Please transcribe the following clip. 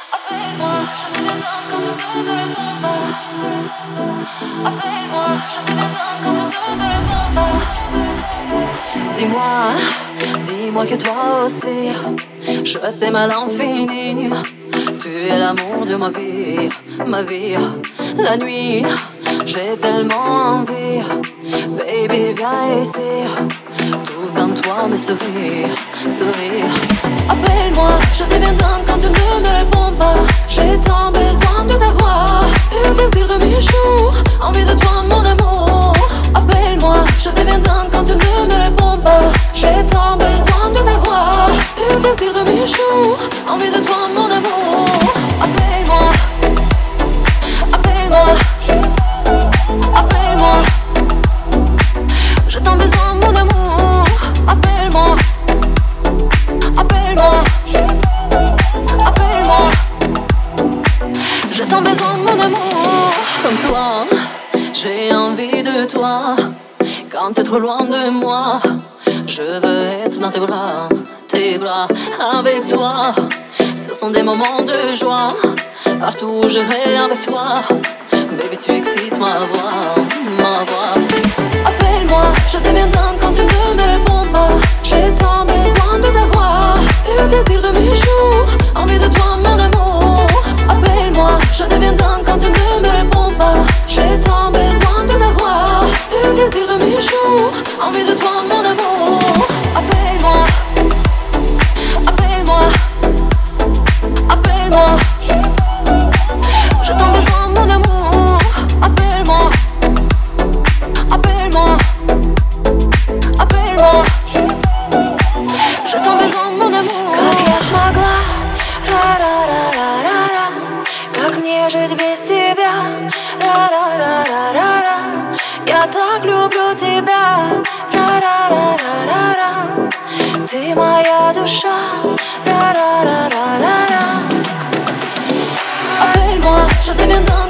Appelle-moi, je te deviens quand tu ne me réponds pas. Appelle-moi, je te deviens quand tu ne me réponds pas. Dis-moi que toi aussi, je t'aime à l'infini. Tu es l'amour de ma vie. La nuit, j'ai tellement envie. Baby, viens ici. Tout en toi me sourit. Appelle-moi, je deviens dingue quand tu ne me réponds pas. J'ai tant besoin de t'avoir. T'es le plaisir de mes jours. Envie de toi, mon amour. Appelle-moi, je deviens dingue quand tu ne me réponds pas. J'ai tant besoin de t'avoir. T'es le plaisir de mes jours. Envie de toi, mon amour. Appelle-moi, appelle-moi, appelle-moi. J'ai tant besoin, mon amour. Appelle-moi, appelle-moi, appelle-moi. J'ai tant besoin, mon amour. Sans toi, j'ai envie de toi. Quand t'es trop loin de moi, je veux être dans tes bras avec toi. Ce sont des moments de joie. Partout où je vais avec toi. Baby, tu excites ma voix. Appelle-moi, je deviens dingue quand tu ne me réponds pas. J'ai tant besoin de t'avoir. T'es le plaisir de mes jours. Envie de toi, mon amour. Appelle-moi, je deviens dingue quand tu ne me réponds pas. J'ai tant besoin de t'avoir. T'es le plaisir de mes jours. Envie de toi, mon amour. Appelle-moi, appelle-moi, appelle-moi. J'ai tant besoin, mon amour. Appelle-moi, appelle-moi, appelle-moi. J'ai tant besoin, mon amour. Как я смогла, ра-ра-ра-ра-ра-ра, как мне жить без тебя, ра-ра-ра-ра-ра-ра. Я так люблю тебя, ра-ра-ра-ра-ра-ра. Ты моя душа, ра-ра-ра-ра-ра-ра. Appelle-moi, je deviens dingue.